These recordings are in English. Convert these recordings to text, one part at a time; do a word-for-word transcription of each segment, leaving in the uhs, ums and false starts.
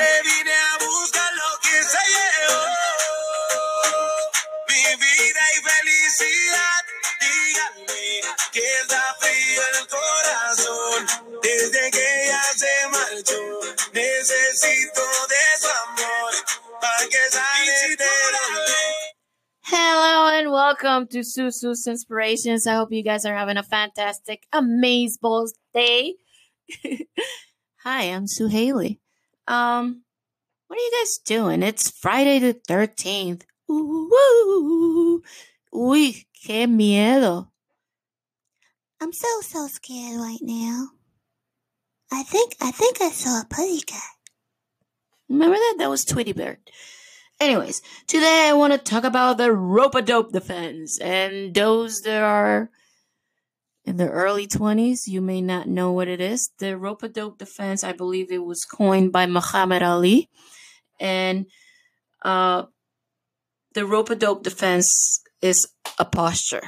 vine a buscar lo que se llevó. Mi vida y felicidad. Díganme que está frío el corazón. Desde que ella se marchó, necesito de su amor. Para que sale de la. Hello and welcome to Susu's Inspirations. I hope you guys are having a fantastic, amazeballs day. Hi, I'm Sue Haley. Um, what are you guys doing? It's Friday the thirteenth. Ooh, uy, qué miedo. I'm so, so scared right now. I think, I think I saw a putty cat. Remember that? That was Tweety Bird. Anyways, today I want to talk about the rope-a-dope defense. And those that are in the early twenties, you may not know what it is. The rope-a-dope defense, I believe it was coined by Muhammad Ali. And uh, the rope-a-dope defense is a posture.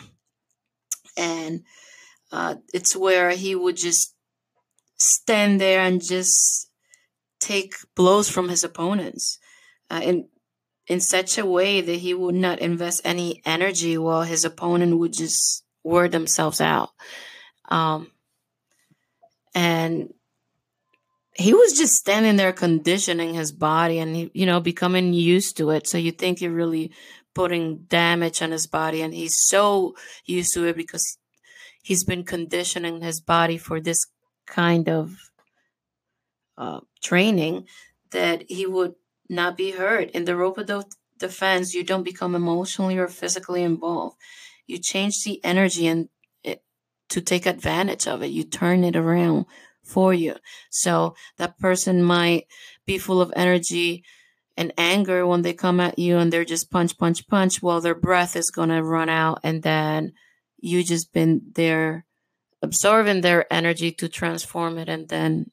And uh, it's where he would just stand there and just take blows from his opponents. Uh, and in such a way that he would not invest any energy while his opponent would just wear themselves out. Um, and he was just standing there conditioning his body and, he, you know, becoming used to it. So you think you're really putting damage on his body. And he's so used to it because he's been conditioning his body for this kind of uh, training that he would not be hurt. In the rope-a-dope defense, you don't become emotionally or physically involved. You change the energy and it, to take advantage of it. You turn it around for you. So that person might be full of energy and anger when they come at you and they're just punch, punch, punch. Well, their breath is going to run out and then you just been there absorbing their energy to transform it and then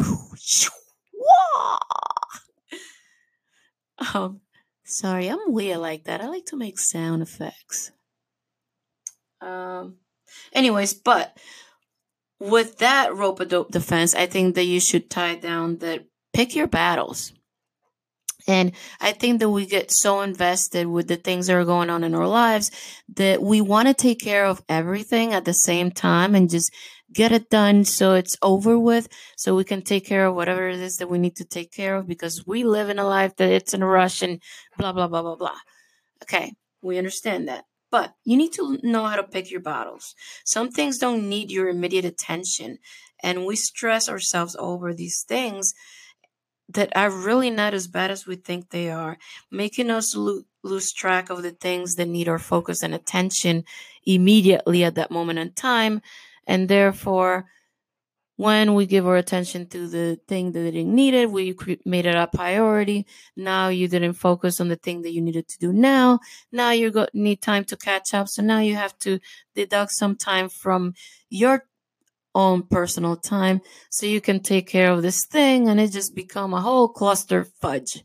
Um, sorry, I'm weird like that. I like to make sound effects. Um, anyways, but with that rope-a-dope defense, I think that you should tie down that pick your battles. And I think that we get so invested with the things that are going on in our lives that we want to take care of everything at the same time and just get it done so it's over with, so we can take care of whatever it is that we need to take care of because we live in a life that it's in a rush and blah, blah, blah, blah, blah. Okay, we understand that. But you need to know how to pick your battles. Some things don't need your immediate attention. And we stress ourselves over these things that are really not as bad as we think they are, making us lo- lose track of the things that need our focus and attention immediately at that moment in time. And therefore, when we give our attention to the thing that didn't need it, we made it a priority. Now you didn't focus on the thing that you needed to do now. Now you got, need time to catch up. So now you have to deduct some time from your own personal time so you can take care of this thing. And it just become a whole cluster fudge.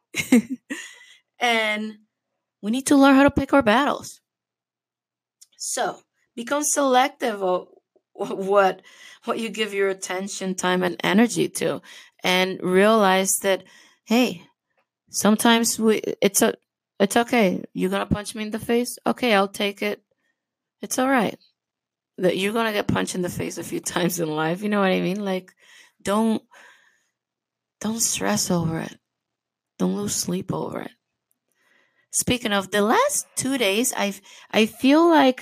And we need to learn how to pick our battles. So become selective of what what you give your attention, time, and energy to, and realize that, hey, sometimes we it's a it's okay. You're gonna punch me in the face? Okay, I'll take it. It's all right. That you're gonna get punched in the face a few times in life. You know what I mean? Like, don't don't stress over it. Don't lose sleep over it. Speaking of the last two days, I've I feel like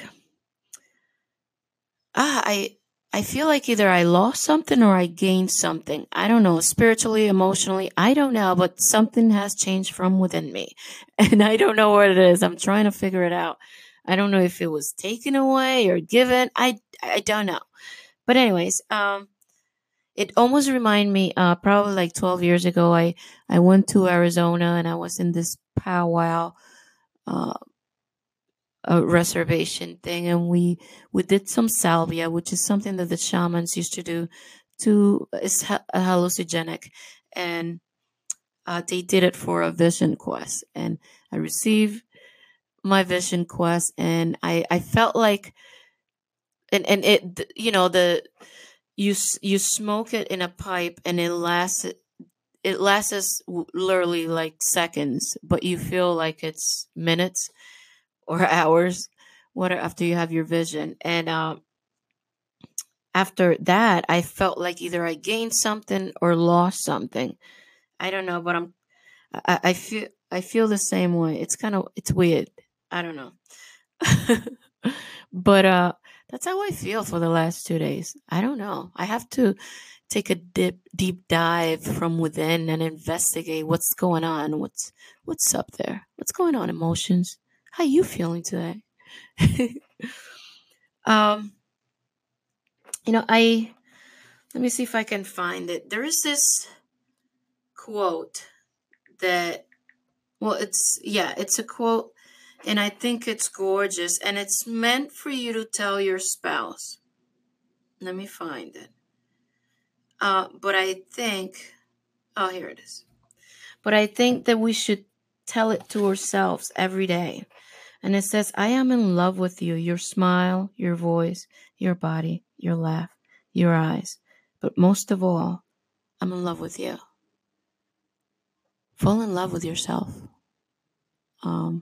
ah I I feel like either I lost something or I gained something. I don't know, spiritually, emotionally, I don't know, but something has changed from within me. And I don't know what it is. I'm trying to figure it out. I don't know if it was taken away or given. I, I don't know. But anyways, um, it almost reminded me, uh, probably like twelve years ago, I, I went to Arizona and I was in this powwow, uh, a reservation thing, and we we did some salvia, which is something that the shamans used to do. To it's ha- a hallucinogenic, and uh, they did it for a vision quest, and I received my vision quest, and I I felt like, and and it you know the you you smoke it in a pipe, and it lasts it lasts us w- literally like seconds, but you feel like it's minutes or hours what after you have your vision. And um after that, I felt like either I gained something or lost something. I don't know, but I'm I, I feel I feel the same way. It's kind of it's weird. I don't know. But uh that's how I feel for the last two days. I don't know. I have to take a dip deep dive from within and investigate what's going on. What's what's up there? What's going on, emotions? How you feeling today? um, you know, I let me see if I can find it. There is this quote that well, it's yeah, it's a quote and I think it's gorgeous and it's meant for you to tell your spouse. Let me find it. Uh, but I think, oh, here it is. But I think that we should tell it to ourselves every day. And it says, I am in love with you, your smile, your voice, your body, your laugh, your eyes. But most of all, I'm in love with you. Fall in love with yourself. Um,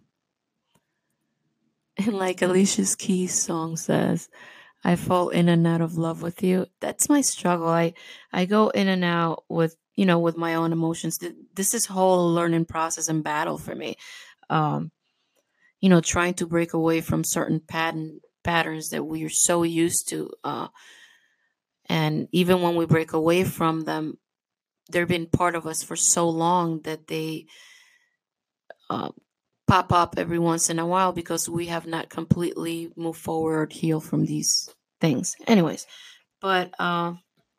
and like Alicia Keys' song says, I fall in and out of love with you. That's my struggle. I, I go in and out with, you know, with my own emotions. This is whole learning process and battle for me. Um, you know, trying to break away from certain pattern patterns that we are so used to. Uh, and even when we break away from them, they've been part of us for so long that they uh, pop up every once in a while because we have not completely moved forward, healed from these things. Anyways, but uh,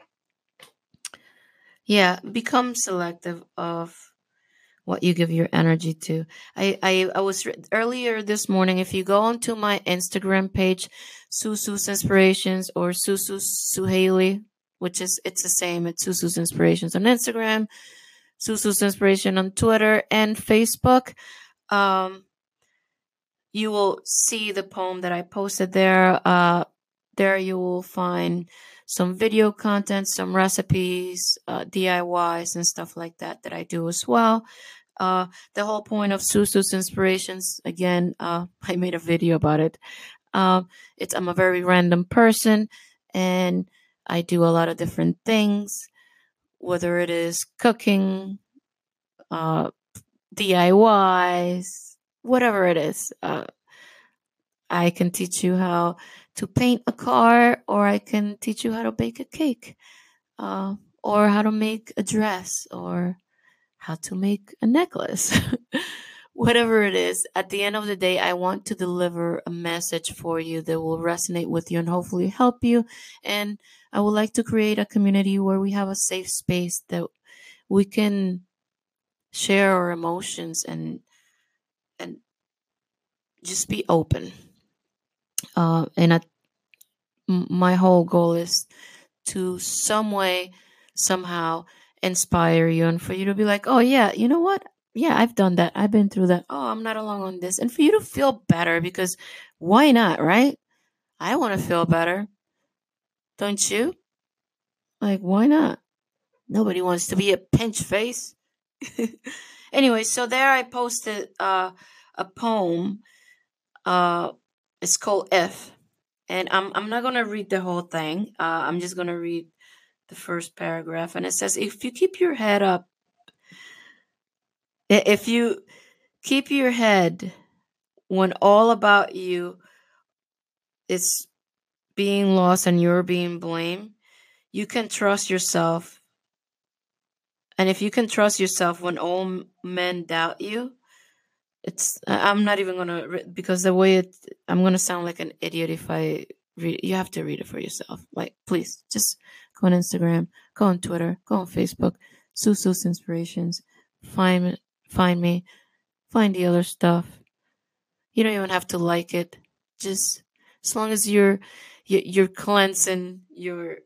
yeah, become selective of what you give your energy to. I, I, I was earlier this morning, if you go onto my Instagram page, Susu's Inspirations or Susu Suhaili, which is, it's the same. It's Susu's Inspirations on Instagram, Susu's Inspiration on Twitter and Facebook. Um, you will see the poem that I posted there. Uh, there you will find some video content, some recipes, uh, D I Ys and stuff like that that I do as well. Uh, the whole point of Susu's Inspirations, again, uh, I made a video about it. Um, it's I'm a very random person, and I do a lot of different things, whether it is cooking, uh, D I Ys, whatever it is. Uh, I can teach you how to paint a car, or I can teach you how to bake a cake, uh, or how to make a dress, or how to make a necklace. Whatever it is, at the end of the day, I want to deliver a message for you that will resonate with you and hopefully help you. And I would like to create a community where we have a safe space that we can share our emotions and and just be open. Uh, and I, my whole goal is to some way, somehow inspire you and for you to be like, oh yeah, you know what? Yeah, I've done that. I've been through that. Oh, I'm not alone on this. And for you to feel better because why not, right? I want to feel better. Don't you? Like, why not? Nobody wants to be a pinch face. Anyway, so there I posted uh, a poem. Uh, it's called If. And I'm I'm not gonna read the whole thing. Uh, I'm just gonna read the first paragraph, and it says, "If you keep your head up, if you keep your head when all about you is being lost and you're being blamed, you can trust yourself. And if you can trust yourself when all men doubt you, it's I'm not even gonna because the way it I'm gonna sound like an idiot if I read. You have to read it for yourself. Like, please, just go on Instagram, go on Twitter, go on Facebook, Susu's Inspirations. Find find me, find the other stuff. You don't even have to like it. Just as long as you're you're cleansing your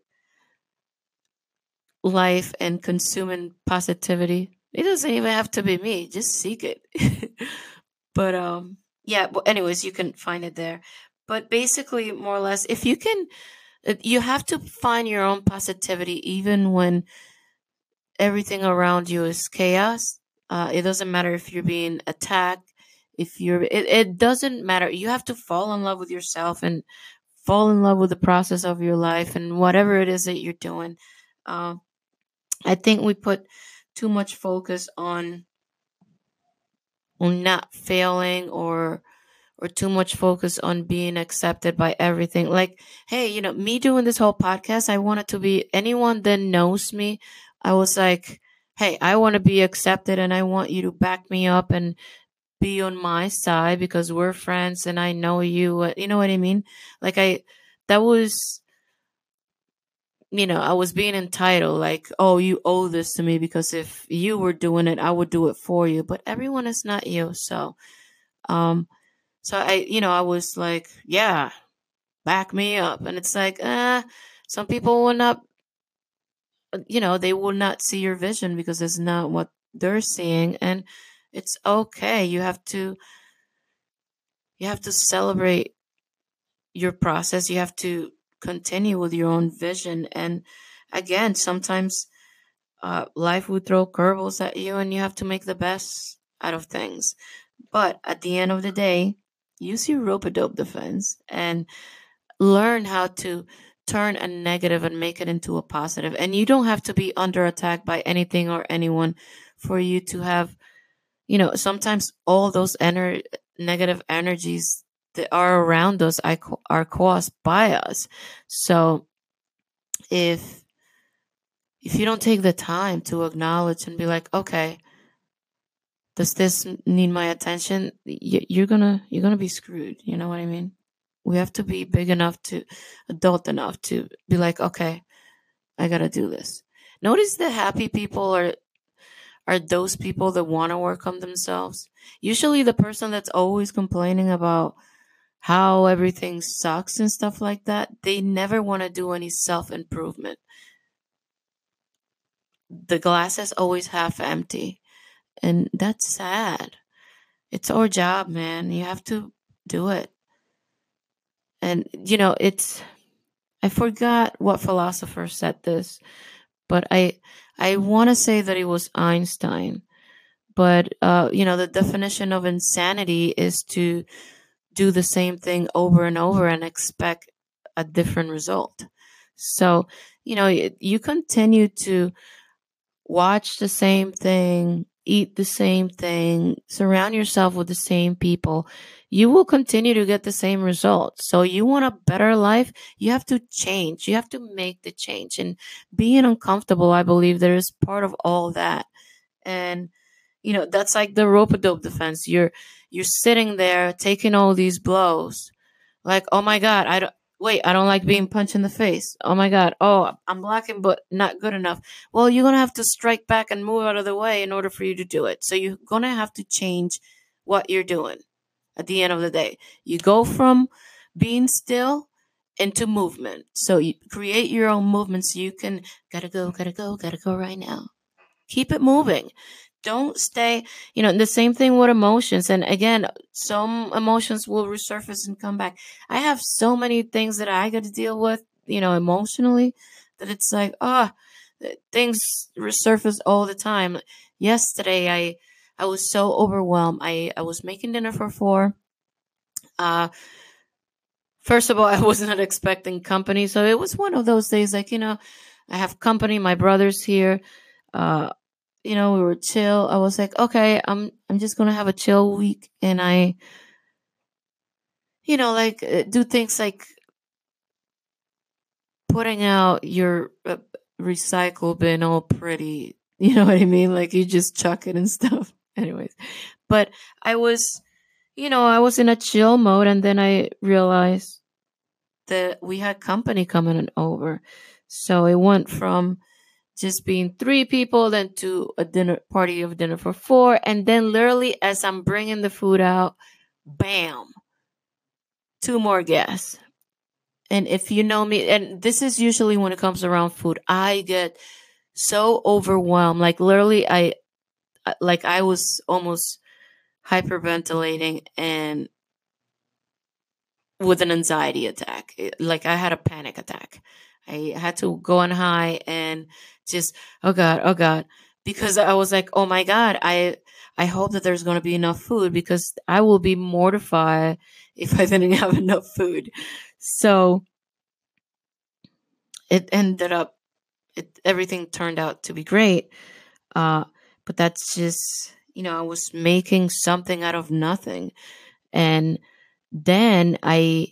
life and consuming positivity. It doesn't even have to be me. Just seek it. But um, yeah. But anyways, you can find it there. But basically, more or less, if you can, you have to find your own positivity, even when everything around you is chaos. Uh, it doesn't matter if you're being attacked, if you're, it, it doesn't matter. You have to fall in love with yourself and fall in love with the process of your life and whatever it is that you're doing. Uh, I think we put too much focus on on not failing or or too much focus on being accepted by everything. Like, hey, you know, me doing this whole podcast, I want it to be anyone that knows me. I was like, hey, I want to be accepted and I want you to back me up and be on my side because we're friends and I know you. uh, You know what I mean? Like, I, that was, you know, I was being entitled, like, oh, you owe this to me because if you were doing it, I would do it for you. But everyone is not you. So, um, so I, you know, I was like, yeah, back me up. And it's like, uh, some people will not, uh, you know, they will not see your vision because it's not what they're seeing. And it's okay. You have to, you have to celebrate your process. You have to continue with your own vision. And again, sometimes uh, life will throw curveballs at you and you have to make the best out of things. But at the end of the day, use your rope a dope defense and learn how to turn a negative and make it into a positive. And you don't have to be under attack by anything or anyone for you to have, you know, sometimes all those ener- negative energies that are around us are co- are caused by us. So if if you don't take the time to acknowledge and be like, okay, does this need my attention? Y- You're gonna you're gonna be screwed. You know what I mean? We have to be big enough to, adult enough to be like, okay, I gotta do this. Notice the happy people are are those people that want to work on themselves. Usually, the person that's always complaining about how everything sucks and stuff like that, they never want to do any self improvement. The glass is always half empty, and that's sad. It's our job, man. You have to do it. And, you know, it's, I forgot what philosopher said this, but I, I want to say that it was Einstein. But, uh, you know, the definition of insanity is to do the same thing over and over and expect a different result. So, you know, y- you continue to watch the same thing, eat the same thing, surround yourself with the same people, you will continue to get the same results. So, you want a better life, you have to change. You have to make the change. And being uncomfortable, I believe there is part of all that. And, you know, that's like the rope a dope defense. You're you're sitting there taking all these blows like, oh my God, I don't wait, I don't like being punched in the face. Oh my God. Oh, I'm blocking, but not good enough. Well, you're gonna have to strike back and move out of the way in order for you to do it. So you're gonna have to change what you're doing at the end of the day. You go from being still into movement. So you create your own movement so you can gotta go, gotta go, gotta go right now. Keep it moving. Don't stay, you know, the same thing with emotions. And again, some emotions will resurface and come back. I have so many things that I got to deal with, you know, emotionally, that it's like, ah, oh, things resurface all the time. Yesterday, I I was so overwhelmed. I, I was making dinner for four. Uh, first of all, I was not expecting company. So it was one of those days like, you know, I have company. My brother's here. Uh, you know, we were chill. I was like, okay, I'm I'm just gonna have a chill week, and I, you know, like uh, do things like putting out your uh, recycle bin all pretty. You know what I mean? Like you just chuck it and stuff. Anyways, but I was, you know, I was in a chill mode, and then I realized that we had company coming over, so it went from just being three people, then to a dinner party of dinner for four. And then literally as I'm bringing the food out, bam, two more guests. And if you know me, and this is usually when it comes around food, I get so overwhelmed. Like literally I, like I was almost hyperventilating and with an anxiety attack. Like I had a panic attack. I had to go on high and just, oh God, oh God, because I was like, oh my God, I I hope that there's going to be enough food because I will be mortified if I didn't have enough food. So it ended up, it, everything turned out to be great. Uh, but that's just, you know, I was making something out of nothing. And then I,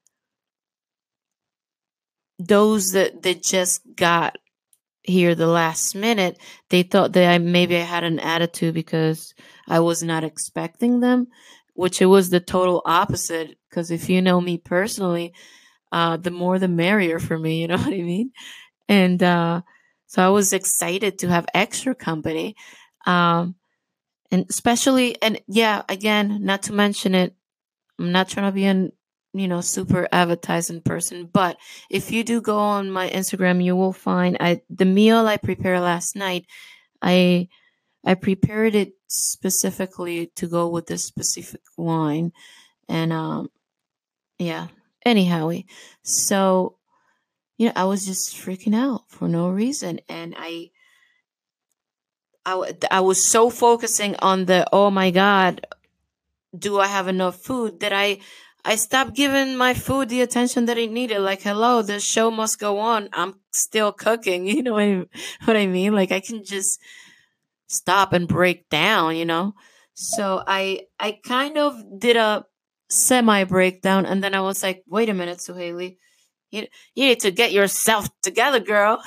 those that, that just got here the last minute, they thought that I maybe I had an attitude because I was not expecting them, which it was the total opposite. Because if you know me personally, uh, the more the merrier for me, you know what I mean? And uh, so I was excited to have extra company. Um, and especially, and yeah, again, not to mention it, I'm not trying to be an, you know, super advertising person, but if you do go on my Instagram, you will find I the meal I prepared last night. I I prepared it specifically to go with this specific wine, and um, yeah. Anyhow, so you know, I was just freaking out for no reason, and I I, w- I was so focusing on the, oh my God, do I have enough food that I I stopped giving my food the attention that it needed. Like, hello, the show must go on. I'm still cooking. You know what I, what I mean? Like, I can just stop and break down. You know. So I I kind of did a semi breakdown, and then I was like, wait a minute, Suhaili, you you need to get yourself together, girl.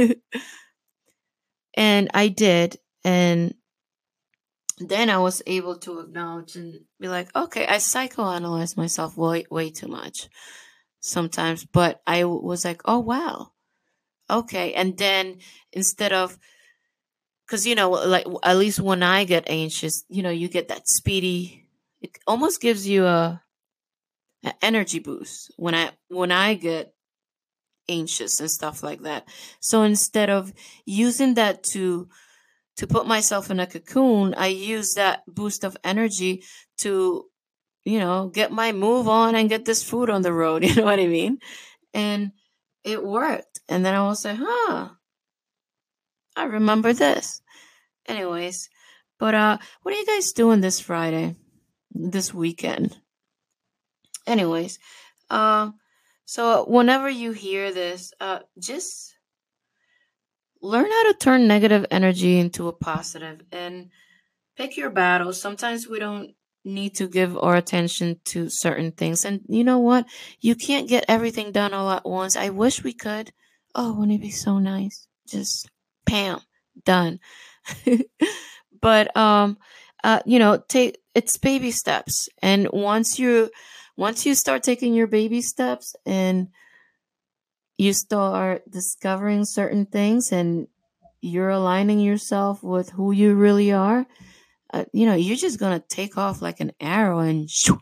And I did, and then I was able to acknowledge and be like, okay, I psychoanalyze myself way, way too much sometimes, but I w- was like, oh, wow. Okay. And then instead of, because, you know, like at least when I get anxious, you know, you get that speedy, it almost gives you a, a energy boost when I, when I get anxious and stuff like that. So instead of using that to, to put myself in a cocoon, I use that boost of energy to, you know, get my move on and get this food on the road. You know what I mean? And it worked. And then I was like, huh, I remember this. Anyways, but uh, what are you guys doing this Friday, this weekend? Anyways, uh, so whenever you hear this, uh, just learn how to turn negative energy into a positive and pick your battles. Sometimes we don't need to give our attention to certain things. And you know what? You can't get everything done all at once. I wish we could. Oh, wouldn't it be so nice? Just pam, done. But um uh you know, take it's baby steps. And once you once you start taking your baby steps and you start discovering certain things and you're aligning yourself with who you really are, uh, you know, you're just gonna take off like an arrow and shoo,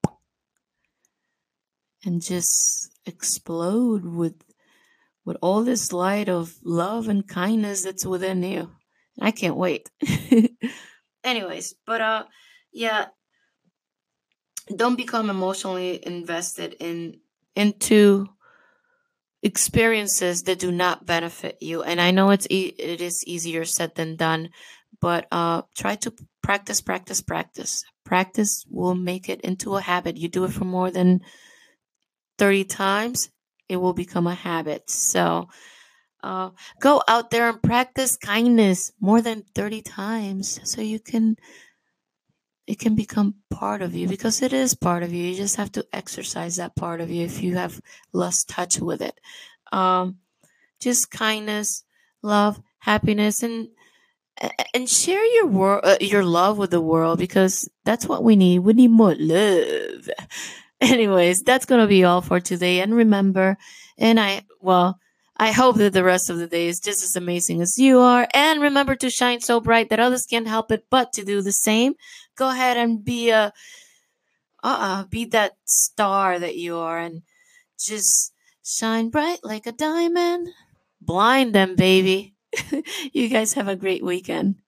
and just explode with with all this light of love and kindness that's within you. I can't wait. Anyways, but uh, yeah, don't become emotionally invested in into experiences that do not benefit you. And I know it's e- it is easier said than done, but uh, try to practice, practice, practice. Practice will make it into a habit. You do it for more than thirty times, it will become a habit. So uh, go out there and practice kindness more than thirty times so you can it can become part of you, because it is part of you. You just have to exercise that part of you if you have lost touch with it. Um, just kindness, love, happiness, and and share your wor- uh, your love with the world, because that's what we need. We need more love. Anyways, that's gonna be all for today. And remember, and I well, I hope that the rest of the day is just as amazing as you are. And remember to shine so bright that others can't help it but to do the same. Go ahead and be a uh-uh, be that star that you are, and just shine bright like a diamond. Blind them, baby. You guys have a great weekend.